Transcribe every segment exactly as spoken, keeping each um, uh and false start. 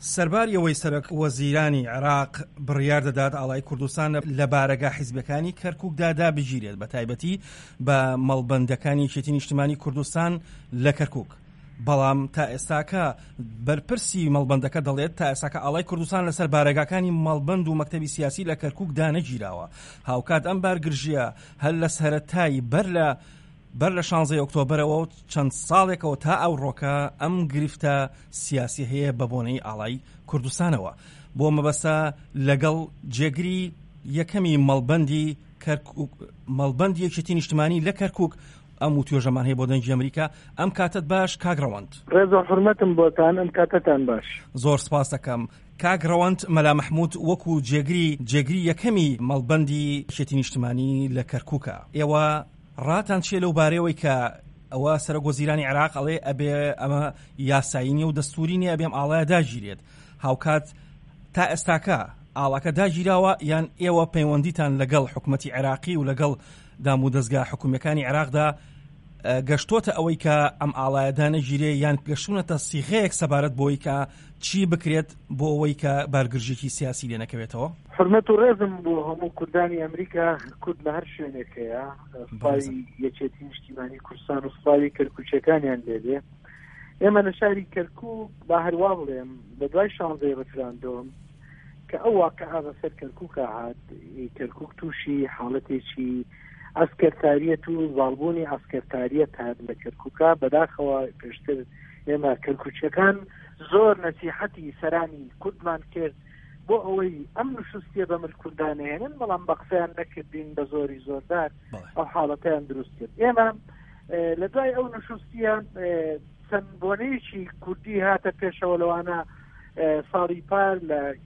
سەرباریەوەی سەرۆک وەزیرانی عێراق بڕیار دەدات ئاڵای کوردستان لە بارەگا حیزبەکانی کەرکووکدا دابژیرێت بە تایبەتی بە مەڵبەندەکانی یەکێتی نیشتیمانی کوردستان لە کەرکووک. بەڵام تا ئێستاکە بەرپرسی مەڵبەندەکە دەڵێت تا ئێستاکە ئاڵای کوردستان لەسەر بارەگاکانی مەڵبەند و مەکتەبی سیاسی لە کەرکووکدا نەگیراوە. هاوکات ئەم بارگرژیە هەر لە سەرەتایی بەر لە بەر لە شانزەی ئۆکتۆبرەوە و چەند ساڵێکەوە تا ئەوڕۆکە ئەم گرفتە سیاسی هەیە بە بۆنەی ئاڵای کوردستانەوە بۆ مەبەستە لەگەڵ جێگری یەکەمی مەڵبەندی کەرکووک مەڵبەندی یەکێتی نیشتیمانی لە کەرکووک ئەم و توێژەمان هەیە بۆ دەنگی ئەمریکا. ئەم کاتت باش کاگڕەوەند. ڕێزە حورمەتم بۆتان، ئەم کاتتان باش. زۆر سپاس دەکەم. کاگڕەوەند مەلا مەحموود وەکو جێگری جێگری یەکەمی مەڵبەندی یەکێتی نیشتیمانی لە کەرکووکە، ئێوە ڕاتان چیە لەو بارەوەی کە ئەوە سەرۆک وەزیرانی عێراق ئەڵێ ئەبێ ئەمە یاسایی نیە و دەستوری نیە ئەبێم ئاڵایە داگیرێت. هاوکات تا ئێستاکە ئاڵاکە داگیراوە یان ئێوە پەیوەندیتان لەگەڵ حکوومەتی عێراقی و لەگەڵ دام و دەستگا حکوومەکانی عێراقدا گەشتۆتە ئەوەی کە ئەم ئاڵایەدا نەگیرێ یان گەشتونەتە سیغەیەک سەبارەت بۆی کە چی بکرێت بۆ ئەوەی کە بارگرژێکی سیاسی لێ نەکەوێتەوە؟ حرمەت و ڕێزم بۆ هەموو کوردانی ئەمریکا، کورد لە هەر شوێنێکەیە، سوپای یەکێتی نیشتیمانی کوردستان و سوپای کەرکووچەکانیان لێبێ. ئێمە لە شاری کەرکووک با هەروە بڵێم بە دوای شانزەی ڕفراندۆم کە ئەو واقعە بەسەر کەرکووکە هات، کەرکووک تووشی حاڵەتێکی ئەسکەرتاریەت و زاڵبوونی ئەسکەرتاریەت هات لە کەرکووکە. بەداخەوە پێشتر ئێمە کەرکووچەکان زۆر نەسیحەتی سەرانی کوردمان کرد بۆ ئەوەی ئەم نوشستیە بە ملک کوردانەهێنن، بەڵام بە قسەیان نەکردین بە زۆری زۆردار ئەو حاڵەتیان دروست کرد. ئێمە لە دوای ئەو نوشستیان چەند بۆنەیەکی کوردی هاتە پێشەوە لەوانە ساڵی پار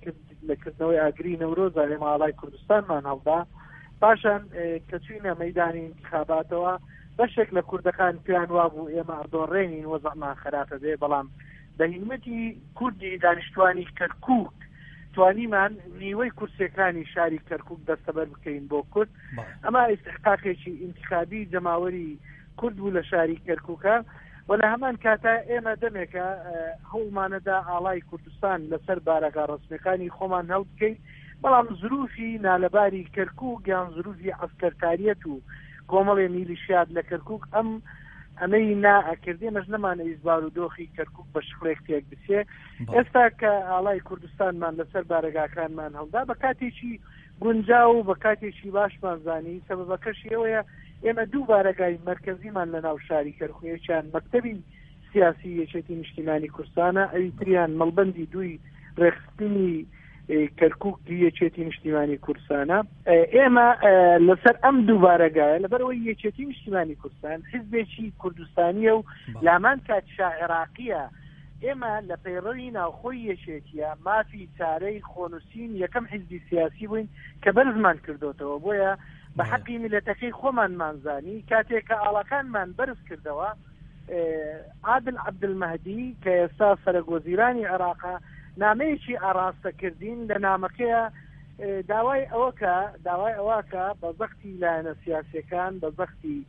لە کردنەوەی ئاگری نەورۆزە ئێمە ئاڵای کوردستانمان هەڵدا. پاشان کە چوینە مەیدانی انتخاباتەوە بەشێک لە کوردەکان پێیان وابوو ئێمە ئەردۆڕێنین وەزعمان خراپە بێ، بەڵام بە هیمەتی کوردی دانیشتوانی کەرکووک توانیمان نیوەی کورسەکانی شاری کەرکووک دەستەبەر بکەین بۆ کورد. ئەمە ئیستحقاقێکی انتخابی جەماوەری کورد بوو لە شاری کەرکووکە و لە هەمان کاتە ئێمە دەمێکە هەوڵمانەدا ئاڵای کوردستان لەسەر بارەگا ڕسمیەکانی خۆمان هەڵ بکەین، بەڵام زروفی نالەباری کەرکووک یان زروفی عەسکەرتاریەت و کۆمەڵێ میلیشیات لە کەرکووک ئەم ئەمەی نائەکردێ مەش نەمانە ئیزبار و دۆخی کەرکووک بە شخڵێک تێک بچێ. ئێستا کە ئاڵای کوردستانمان لەسەر بارەگاکانمان هەڵدا بە کاتێکی گونجا و بە کاتێکی باشمان زانی، سەبەبەکەشی ئەوەیە ئێمە دوو بارەگای مەرکەزیمان لە ناو شاری کەرکووکیان مەکتەبی سیاسی یەکێتی نیشتیمانی کوردستانە، ئەوی تریان مەڵبەندی دوی ڕێخستنی کەرکووک یەکێتی نیشتیمانی کوردستانە. ئێمە لەسەر ئەم دوو بارەگایە لەبەرەوەی یەکێتی نیشتیمانی کوردستان حیزبێکی کوردستانیە و لامان کاتشا عێراقیە، ئێمە لە پەیڕەوی ناوخۆی یەکێتیە مافی چارەی خۆنووسین یەکەم حیزبی سیاسی بووین کە بەرزمان کردوتەوە، بۆیە بە حەقی میلەتەکەی خۆمان مانزانی کاتێک کە ئاڵەکانمان بەرز کردەوە. عادل عەبدولمەهدی کە ئێستا سەرۆکوەزیرانی عێراقە نامەیەکی ئاراستەکردین لە نامەکەیە داوای ئەوەکە داوای ئەوەکە بە زەختی لایەنە سیاسیەکان بە زەختی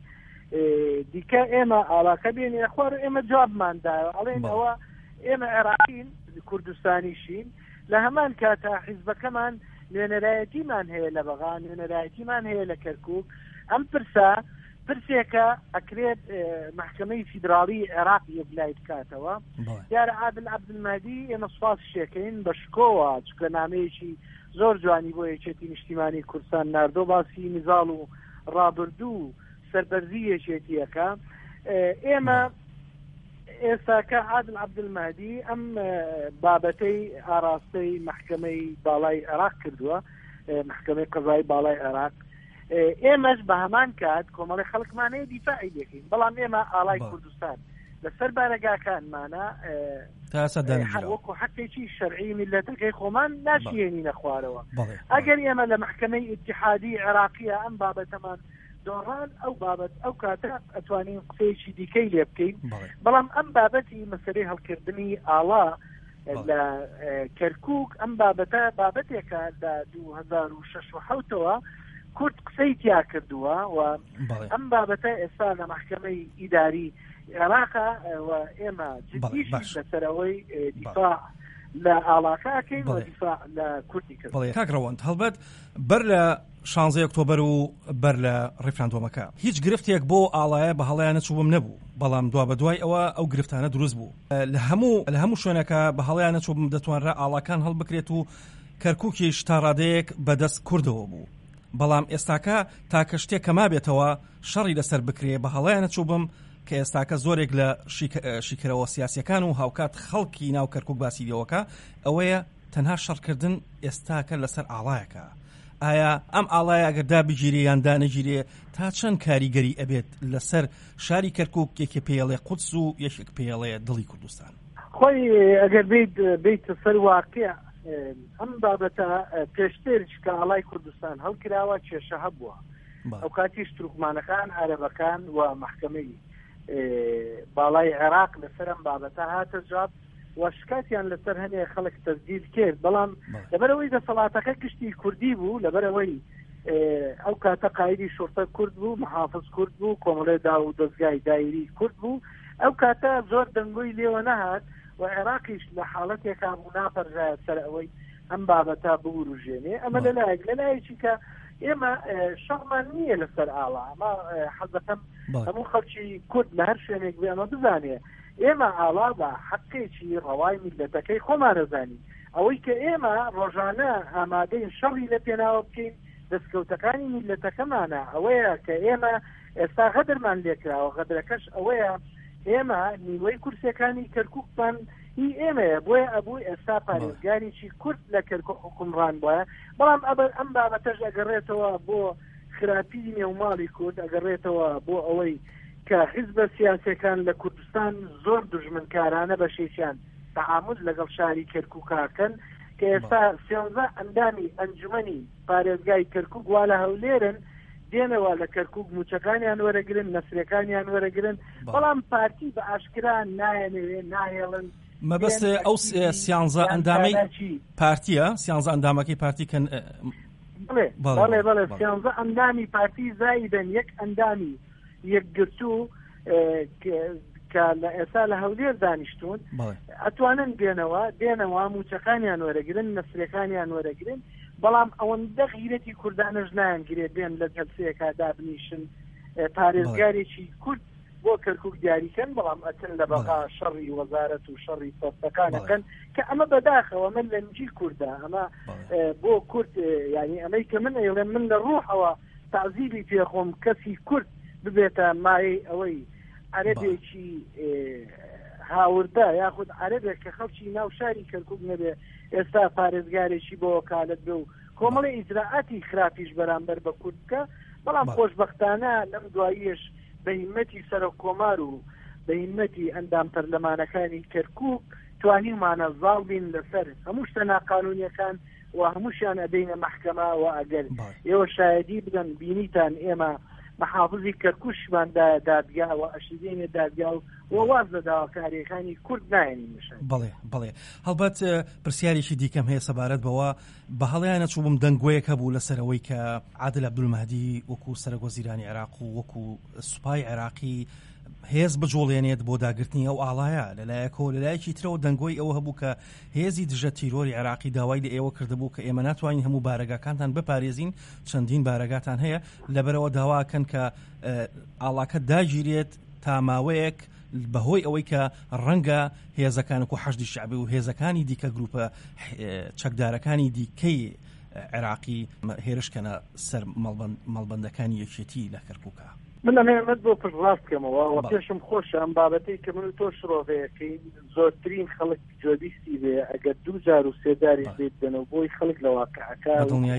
دیکە ئێمە ئاڵاکە بێنێ خوار ئێمە جوابماندایە ئەڵێن ئەوە ئێمە عێراقین کوردستانیشین، لە هەمان کاتە حیزبەکەمان نوێنەرایەتیمان هەیە لە بەغا، نوێنەرایەتیمان هەیە لە کەرکووک. ئەم پرسە پرسێکە ئەکرێت محکمەی فیدراڵی عێراق یەکلای بکاتەوە. دیارە عادل عەبدولمەهدی ئێمە سوپاس شێکەین بە شکۆوە چکە نامەیەکی زۆر جوانی بۆ یەکێتی نیشتیمانی کوردستان ناردۆ، باسی نزاڵ و ڕابردوو سەربەرزی یەکێتیەکە. ئێمە ئێستاکە عادل عەبدولمەهدی ئەم بابەتەی ئاراستەی محکمەی باڵای عێراق کردووە، محکمەی قەزای باڵای عێراق. ئێمەش بە هەمان کات کۆمەڵی خەڵکمانەیە دیفاعی دەکەین، بەڵام ئێمە ئاڵای کوردستان لەسەر بارەگاکانمانە وەکو حەقێکی شەرعی میلەتەکەی خۆمان ناشیێنینە خوارەوە. ئەگەر ئێمە لە محکمەی ئیتحادی عێراقیە ئەم بابەتەمان دۆڕان ئەو بابەت ئەو کاتە ئەتوانین قسەیەکی دیکەی لێ بکەین، بەڵام ئەم بابەتی مەسەلەی هەڵکردنی ئاڵا لە کەرکووک ئەم بابەتە بابەتێکە لە دوو هەزار و شەش و حەوتەوە کورد قسەی تیا کردووە و ئەم بابەتە ئێستا لە محکمەی ئیداری عێراقە و ئێمە جدیشی لەسەرەوەی دیفاع لە ئاڵاکەکەین و دیفاع لە کوردی کرد. بەڵێ کاک ڕەوەند هەڵبەت بەر لە شانزەی ئۆکتۆبەر و بەر لە ڕێفراندۆمەکە هیچ گرفتێک بۆ ئاڵایە بە هەڵەیە نەچووبم نەبوو، بەڵام دوا بە دوای ئەوە ئەو گرفتانە دروست بوو. لە هەموو لە هەموو شوێنەکە بە هەڵەیە نەچووبم دەتوانرا ئاڵاکان هەڵبکرێت و کەرکووکیش تا ڕادەیەک بەدەست کوردەوە بوو. بەڵام ئێستاکە تاکە شتێک کەما بێتەوە شەڕی لەسەر بکرێ بە هەڵەیە نەچووبم کە ئێستاکە زۆرێک لە شیکەرەوە سیاسیەکان و هاوکات خەڵکی ناو کەرکووک باسی لەوەکە ئەوەیە تەنها شەڕکردن ئێستاکە لەسەر ئاڵایەکە. ئایا ئەم ئاڵایە ئەگەر دابگیرێ یان دانەگیرێ تا چەند کاریگەری ئەبێت لەسەر شاری کەرکووک یەکێ پێڵێ قودس و یەکێک پێڵێ دڵی کوردستان؟ خۆی ئەگەر بیت بیت سەر واقع ئەم بابەتە پێشترش کە ئاڵای کوردستان هەڵکراوە کێشە هەبووە. ئەو کاتیش تورکمانەکان عەرەبەکان و مەحکەمەی باڵای عێراق لەسەر ئەم بابەتە هاتە جواب و شکاتیان لەسەر هەنێ خەڵک تەسدید کرد، بەڵام لەبەرەوەی دەسەڵاتەکە گشتی کوردی بوو، لەبەرەوەی ئەو کاتە قایدی شورتە کورد بوو، محافظ کورد بوو، کۆمەڵێ دا و دەستگای دایری کورد بوو، ئەو کاتە زۆر دەنگۆی لێوە نەهات و عێراقیش لە حاڵەتێکا بوو ناپەرژایە سەر ئەوەی ئەم بابەتە بوروژێنێ. ئەمە لەلایەک لەلایەکی کە ئێمە شەڕمان نییە لەسەر ئاڵا، ئەمە حەزەکەم هەموو خەڵکی کورد لە هەر شوێنێک بێ ئەمە بزانێ ئێمە ئاڵا بە حەقێکی ڕەوای میلەتەکەی خۆمانەزانی، ئەوەی کە ئێمە ڕۆژانە ئامادەین شەڕی لە پێناوە بکەین دەستکەوتەکانی میلەتەکەمانە، ئەوەیە کە ئێمە ئێستا غەدرمان لێکراوە. غەدرەکەش ئەوەیە ئێمە نیوەی کورسەکانی کەرکووکمان هی ئێمەیە، بۆیە ئەبووی ئێستا پارێزگاریی کورد لە کەرکووک حکومڕان بووە، بەڵام ئەم بابەتەش ئەگەڕێتەوە بۆ خراپی نێوماڵی کورد، ئەگەڕێتەوە بۆ ئەوەی کە حیزبە سیاسەکان لە کوردستان زۆر دژمنکارانە بەشێکیان تەعامل لەگەڵ شاری کەرکووکاکەن کە ئێستا سێنزە ئەندامی ئەنجومەنی پارێزگای کەرکووک وا لە هەولێرن دێنەوە لە کەرکووک موچەکانیان وەرەگرن، نەسرەکانیان وەرەگرن، بەڵام پارتی بە ئاشکرا نایەنێ نایەڵن. مەبەست ئەو سیانزە ئەندامەی پارتیە، سیانزە ئەندامەکەی پارتی کەن بڵێ بەڵێ بەڵێ سیانزە ئەندامی پارتی زایدن یەک ئەندامی یەکگرتوو کە لە ئێستا لە هەولێر دانیشتون ئەتوانن دێنەوە دێنەوە موچەکانیان وەرەگرن، نەسرەکانیان وەرەگرن، بەڵام ئەوەندە غیرەتی کوردانەش نایانگرێت بێن لە جەلسەیەکا دابنیشن پارێزگارێکی کورد بۆ کەرکووک دیاریکەن، بەڵام ئەچن لە بەقا شەڕی وەزارەت و شەڕی سەستەکانەکەن کە ئەمە بەداخەوە من لە نجی کووردە ئەمە بۆ کورد، یعنی ئەمەی کە من ئێڵێ من لە ڕوحەوە تعزیبی پێخۆم کەسی کورد ببێتە مای ئەوەی عەرەبێکی هاوردە یاخود عەرەبێک کە خەڵکی ناو شاری کەرکووک نەبێ ئێستا پارێزگارێکی بۆ وەکالەت بێ و کۆمەڵی ئیجراعاتی خراپیش بەرامبەر بە کورد بکە، بەڵام خۆشبەختانە لەم دواییش بە هیمەتی سەرۆک کۆمار و بە هیمەتی ئەندام پەرلەمانەکانی کەرکووک توانیمانە زاڵ بین لەسەر هەموو شتە ناقانونیەکان و هەمووشیان ئەدەینە مەحکەمە و ئەگەر ئێوە شایەدی بدەن بینیتان ئێمە محافظی کەرکووشمان دادگا و ئەشیدێنێ دادگا و واز لە داواکاریەکانی کورد نایەنی نشان. بەڵێ بەڵێ هەڵبەت پرسیارێکی دیکەم هەیە سەبارەت بەوە بە هەڵەیانە چووبم دەنگۆیەکە بوو لەسەرەوەی کە عادل عەبدولمەهدی وەکو سەرۆکوەزیرانی عێراق و وەکو سوپای عێراقی هێز بجۆڵێنێت بۆ داگرتنی ئەو ئاڵایە لەلایەکەوە لەلایەکی ترەوە دەنگۆی ئەوە هەبوو کە هێزی دژە تیرۆری عێراقی داوای لە ئێوە کردبوو کە ئێمە ناتوانین هەموو بارەگاکانتان بپارێزین، چەندین بارەگاتان هەیە، لەبەرەوە داواکەن کە ئاڵاکە داگیرێت تا ماوەیەک بەهۆی ئەوەی کە ڕەنگە هێزەکان و حەشدی شعبی و هێزەکانی دیکە گروپە چەکدارەکانی دیکەی عێراقی هێرشکەنە سەر مەڵبەندەکانی یەکێتی لە کەرکووکە. من ئەمەمەد بۆ پڕاست بکەمەوە و پێشم خۆشە ئەم بابەتەی کە من و تۆ شڕۆڤەیەکەین زۆرترین خەڵک جۆبیستی بێ ئەگەر دوو جار و سێداری بێت بنەوە بۆی خەڵک لە واقعەکە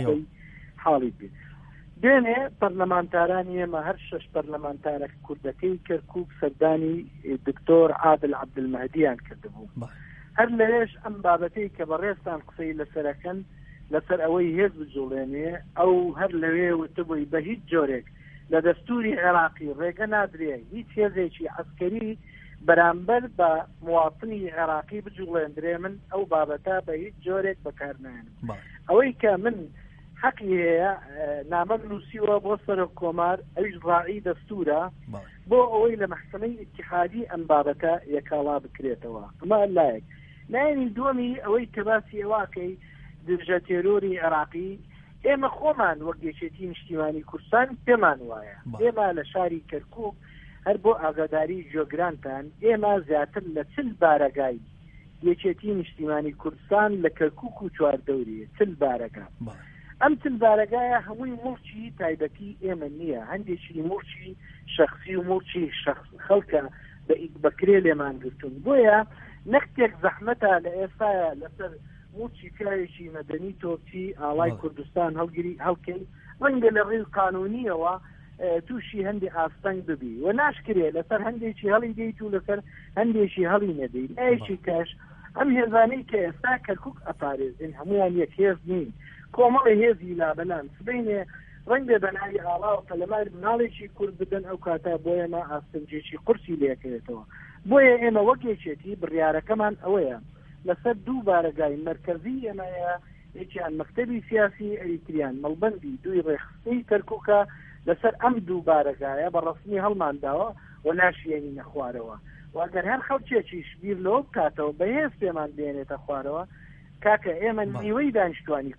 حاڵی بێت. دوێنێ پەرلەمانتارانی ئێمە هەر شەش پەرلەمانتارە کوردەکەی کەرکووک سەردانی دکتۆر عادل عەبدولمەهدییان کردبوو. هەر لەوێش ئەم بابەتەی کە بەڕێستان قسەی لەسەرەکەن لەسەر ئەوەی هێز بجوڵێنێ ئەو هەر لەوێ وتبووی بە هیچ جۆرێک لە دەستوری عێراقی ڕێگە نادرێ هیچ هێزێکی عەسکەری بەرامبەر بە مواطنی عێراقی بجوڵێندرێ، من ئەو بابەتە بە هیچ جۆرێک بەکارنایەنم. ئەوەی کە من حەقی هەیە نامە نووسیوە بۆ سەرۆک کۆمار ئەویش ڕاعی دەستورە بۆ ئەوەی لە مەحکەمەی ئیتیحادی ئەم بابەتە یەکاڵا بکرێتەوە. ئەمە لایەک لایەنی دووەمی ئەوەی کە باسی ئەواکەی دژە تێرۆری عێراقی ئێمە خۆمان وەک یەکێتی نیشتیمانی کوردستان پێمان وایە ئێمە لە شاری کەرکووک هەر بۆ ئاگاداری جۆگرانتان ئێمە زیاتر لە چل بارەگای یەکێتی نیشتیمانی کوردستان لە کەرکووک و چواردەوریە چل بارەگا ئەم چل بارەگایە هەمووی موڵچی تایبەتی ئێمە نییە هەندێکی موڵچی شەخصی و موڵچی خەڵکە بەکرێ لێمان گرتون بۆیە نەختێک زەحمەتە لە ئێستاە لەسەر موچی پیاوێکی مەدەنی تۆپچی ئاڵای کوردستان هەڵگیری هەڵکەی ڕەنگە لە ڕێی قانونیەوە تووشی هەندی ئاستەنگ ببی و ناشکرێ لەسەر هەندێکی هەڵی دەیت و لەسەر هەندێکی هەڵی نەدەیت ئەیەکی کەش ئەم هێزانەی کە ئێستا کەرکووک ئەپارێزن هەمویان یەک هێز نین کۆمەڵی هێزی لابەلان سبەینێ ڕەنگە بەناوی ئاڵا و پەلەمار مناڵێکی کورد بدەن ئەو کاتە بۆ ئێمە ئاستەنجێکی قورسی لێکرێتەوە بۆیە ئێمە وەک یەکێتی بڕیارەکەمان ئەوەیە لەسەر دوو بارەگای مرکزی ئێمەیە یەکیان مەکتەبی سیاسی ئەریتریان مەڵبەندی دوی ڕێخستەی کەرکووکە لەسەر ئەم دوو بارەگایە بە ڕسمی هەڵمانداوە و ناشیێنی نەخوارەوە واگەر هەر خەڵکێکیش بیر لەوە بکاتەوە بەهێز پێمان بێنێتە خوارەوە کاکە ئێمە نیوەی دانیشتوانی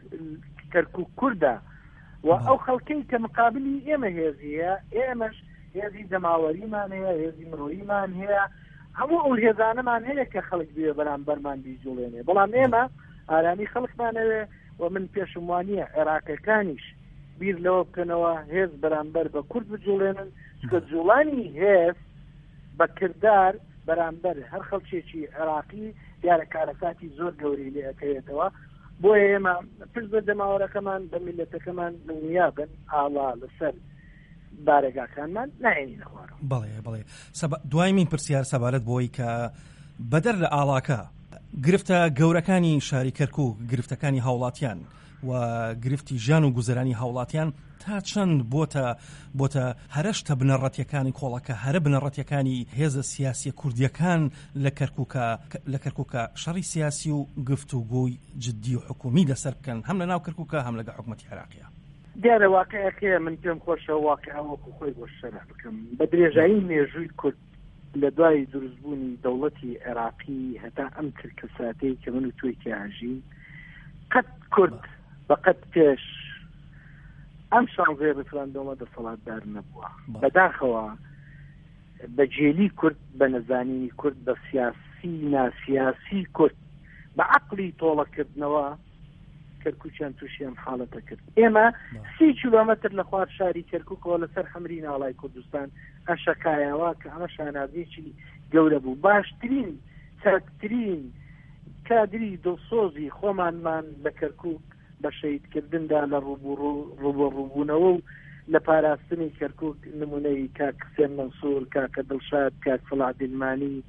کەرکووک کووردە و ئەو خەڵکەی کە مقابلی ئێمە هێزیە ئێمەش هێزی دەماوەریمان هەیە هێزی مرۆییمان هەیە هەموو ئەو هێزانەمان هەیە کە خەڵک بێ بەرامبەرمان بیجوڵێنێ بەڵام ئێمە ئارامی خەڵکمانەوێ و من پێشم وانییە عێراقیەکانیش بیر لەوە بکەنەوە هێز بەرامبەر بە کورد بجوڵێنن کە جوڵانی هێز بە کردار بەرامبەر هەر خەڵکێکی عێراقی دیارە کارەکاتی زۆر گەوری لێ ئەەکەوێتەوە بۆیە ئێمە پشت بە دەماوەڕەکەمان بە میلەتەکەمان دڵنیابن ئاڵا لەسەر بارەگاکانمان نایێنی نەخوارەوە. بەڵێ بڵێ دوای من پرسیار سەبارەت بۆی کە بەدەر لە ئاڵاکە گرفتە گەورەکانی شاری کەرکووک گرفتەکانی هاوڵاتیان و گرفتی ژان و گوزەرانی هاوڵاتیان تا چەند بۆتە بۆتە هەرشتە بنەڕەتیەکانی کۆڵەکە هەرە بنەڕەتیەکانی هێزە سیاسی کوردیەکان لە کەرکووکە لە کەرکووکە شەڕی سیاسی و گفتوگۆی جددی و حکومی لەسەر بکەن هەم لە ناو کەرکووکە هەم لەگە حکومەتی عێراقیە. دیارە واقعەکەیە من پێم خۆشە واقعەوەکو خۆی بۆ شەرح بکەم بە درێژایی مێژووی کورد لە دوای دروستبوونی دەوڵەتی عێراقی هەتا ئەم ترکە ساتەی کە من و تۆی کێژین قەت کورد بەقەت پێش ئەم شانزەیە ڕفراندۆمە دەسەڵاتدار نەبووە بەداخەوە بە جێلی کورد بە نەزانینی کورد بە سیاسی ناسیاسی کورد بە عەقلی تۆڵەکردنەوە کەرکووکیان تووشی ئەم حاڵەتە کرد ئێمە سی کیلۆمەتر لە خوار شاری کەرکووکەوە لەسەر حەمری ناڵای کوردستان ئەشەکایەوە کە ئەمە شانازیێکی گەورە بوو باشترین چاکترین کادری دڵسۆزی خۆمانمان لە کەرکووک بە شەیدکردندا لە ڕوبەڕووبوونەوە و لە پاراستنی کەرکووک نمونەی کاک حسێن مەنسوور کاکە دڵشاد کاک فڵاح دیلمانی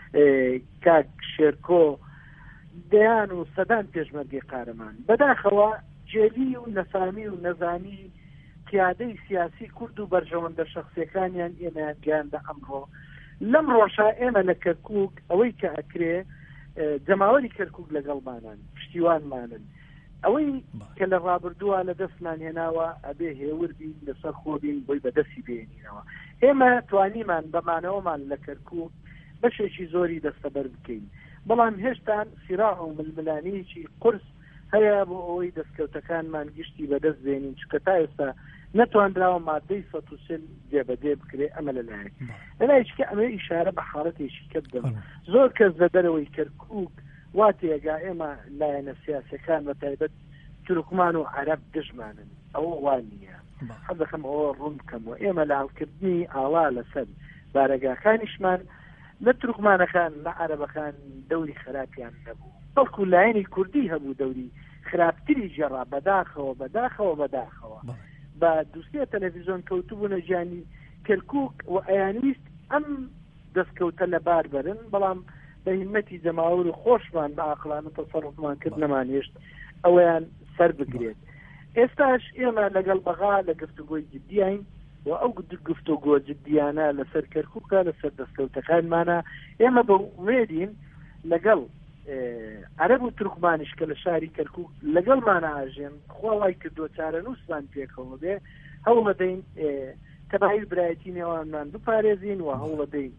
کاک شێرکۆ دەیان و سەدان پێشمەرگی قارەمان بەداخەوە جێلی و نەفامی و نەزانی پیادەی سیاسی کورد و بەرژەوەندە شەخصیەکانیان ئێمەیان گیاندا ئەمڕۆ لەم ڕۆژە ئێمە لە کەرکووک ئەوەی کە ئەکرێ جەماوەری کەرکووک لەگەڵمانن پشتیوانمانن ئەوەی کە لە ڕابردووە لە دەستمان هێناوە ئەبێ هێور بین لەسەر خۆبین بۆی بەدەستی بێنینەوە ئێمە توانیمان بەمانەوەمان لە کەرکووک بەشێکی زۆری دەستەبەر بکەین بەڵام هێشتان سیراع و ململانیەکی قرس هەیە بۆ ئەوەی دەستکەوتەکانمان گشتی بەدەست بێنین چکە تا ئێستا نەتوانراوە مادەی سەد و سل جێبەجێ بکرێ ئەمە لەلایەک لەلایەکە ئەمە ئیشارە بە حاڵەتێکی کردم زۆر کەس لە دەرەوەی کەرکووک وا تێگا ئێمە لایەنە سیاسەکان بە تایبەت تورکمان و عەرەب دژمانن ئەوە وان نییە حەز دەکەم ئەوە ڕوون بکەمەوە ئێمە لە هەڵکردنی ئاڵا لەسەر بارەگاکانیشمان لە تورکمانەکان لە عەرەبەکان دەوری خراپیان نەبوو بەڵکو لایەنی کوردی هەبوو دەوری خراپتری جێڕا بەداخەوە بەداخەوە بەداخەوە بە دووسێ تەلەڤیزۆن کەوتبوونە جیانی کەرکووک و ئەیانویست ئەم دەستکەوتە لە بار بەرن بەڵام بە هیمەتی جەماوەر و خۆشمان بە عەقلانە تەسەڕوفمان کرد نەمانهێشت ئەوەیان سەر بگرێت ئێستاش ئێمە لەگەڵ بەغا لە گفتوگۆی جددیین و ئەو گفتوگۆ جددیانە لەسەر کەرکووکە لەسەر دەستکەوتەکانمانە ئێمە بە وێدین لەگەڵ عەرەب و تورکمانیش کە لە شاری کەرکووک لەگەڵمانە ئاژێن خۆڵای کردووە چارە نووسمان پێکەوە بێ هەوڵ دەین تەباهی برایەتی نێوانمان بپارێزین و هەوڵ دەین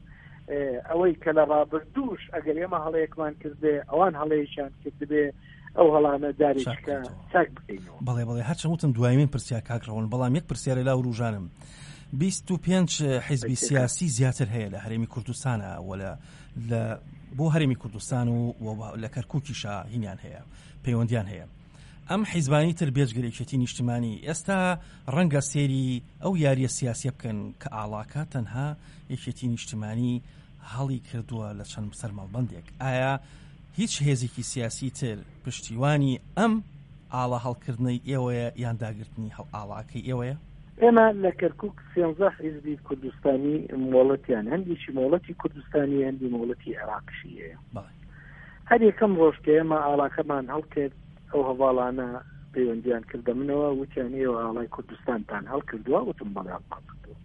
ئەوەی کە لە ڕابردووش ئەگەر ئێمە هەڵەیەکمان کردێ ئەوان هەڵەیەشان کردبێ ئەو هەڵانە دارێککە چاک بکەینەوە. بەڵێ بەڵێ هەرچەند وتم دوایمین پرسیار کاکڕەوەن، بەڵام یەک پرسیارە لا وروژانم بیست و پێنج حیزبی سیاسی زیاتر هەیە لە هەرێمی کوردستانە وە لە بۆ هەرێمی کوردستان و لە کەرکووکیشا هینیان هەیە پەیوەندیان هەیە. ئەم حیزبانی تر بێجگەرێکێتی نیشتیمانی ئێستا ڕەنگە سێری ئەو یاریە سیاسیە بکەن کە ئاڵاکە تەنها یەکێتی نیشتیمانی هەڵی کردووە لە چەند سەرمەڵبەندێک. ئایا هیچ هێزێکی سیاسی تر پشتیوانی ئەم ئاڵا هەڵکردنەی ئێوەیە یان داگرتنی هەڵ ئاڵاکەی ئێوەیە؟ ئێمە لە کەرکووک سێنزە حیزبی کوردستانی مۆڵەتیان هەندێکی مۆڵەتی کوردستانی هەندی مۆڵەتی عێراقیشی هەیە. هەر یەکەم ڕۆژ کە ئێمە ئاڵاکەمان هەڵکرد ئەو هەواڵانە پەیوەندیان کردە منەوە وتیان ئێوە ئاڵای کوردستانتان هەڵکردووە، وتم بەڵام هەڵکردووە.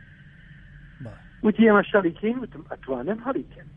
وتی ئێمە شەڕیکەین، وتم ئەتوانن هەڵیکەن.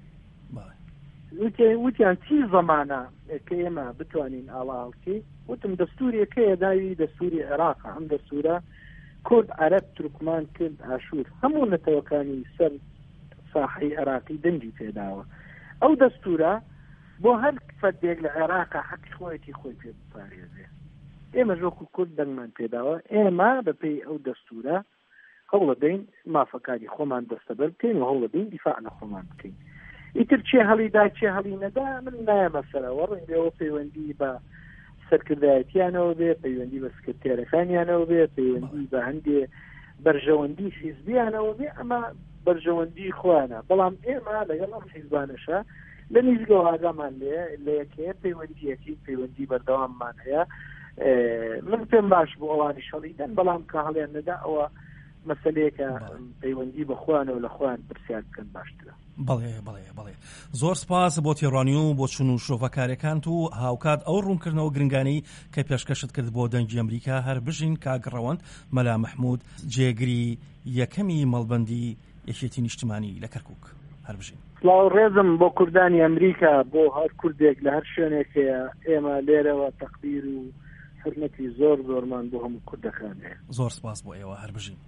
وتیان چی زەمانە کە ئێمە بتوانین ئاڵا هەڵکەی، وتم دەستوورێکەیە داوی دەستوری عێراقە، ئەم دەستورە کورد عەرەب تورکمان کرد ئاشور هەموو نەتەوەکانی سەر ساحەی عێراقی دەنگی پێداوە. ئەو دەستورە بۆ هەر فەردێک لە عێراقا حەقی خۆیەتی خۆی پێ بپارێزێ. ئێمە ژۆکو کورد دەنگمان پێداوە، ئێمە بەپێی ئەو دەستورە هەوڵە دەین مافەکاری خۆمان دەستەبەر بکەین و هەوڵە دەین دیفاع لە خۆمان بکەین. ئیتر چێ هەڵیدا چێ هەڵی نەدا من نایەمە سەرەوە، ڕێنگەوە پەیوەندی بە سەرکردایەتیانەوە بێ، پەیوەندی بە سکرتێرەکانیانەوە بێ، پەیوەندی بە هەندێ بەرژەوەندی حیزبیانەوە بێ، ئەمە بەرژەوەندی خۆیانە. بەڵام ئێمە لەگەڵ ئەم حیزبانەشە لە نیزگەوە ئاگامان لێ لە یەکەیە پەیوەندیەتی پەیوەندی بەردەواممان هەیە. من پێم باش بۆ ئەوانی شەڵیدەن، بەڵام کە هەڵیان نەدا ئەوە مەسەلەیەکە پەیوەندی بە خۆیانەوە لە خۆیان پرسیار بکەن باشترە. بەڵێ بەڵێ بەڵێ زۆر سپاس بۆ تێڕوانی و بۆ چون و شۆڤەکارەکانت و هاوکات ئەو ڕوونکردنەوە گرنگانەی کە پێشکەشت کرد بۆ دەنگی ئەمریکا. هەر بژین کاگڕەوەند مەلا مەحموود جێگری یەکەمی مەڵبەندی یەکێتی نیشتیمانی لە کەرکووک. هەر بژین. سڵاو ڕێزم بۆ کوردانی ئەمریکا، بۆ هەر کوردێک لە هەر شوێنێکەیە ئێمە لێرەوە تەقدیر و حرمەتی زۆر زۆرمان بۆ هەموو کوردەکان هەیە. زۆر سپاس بۆ ئێوە. هەر بژین.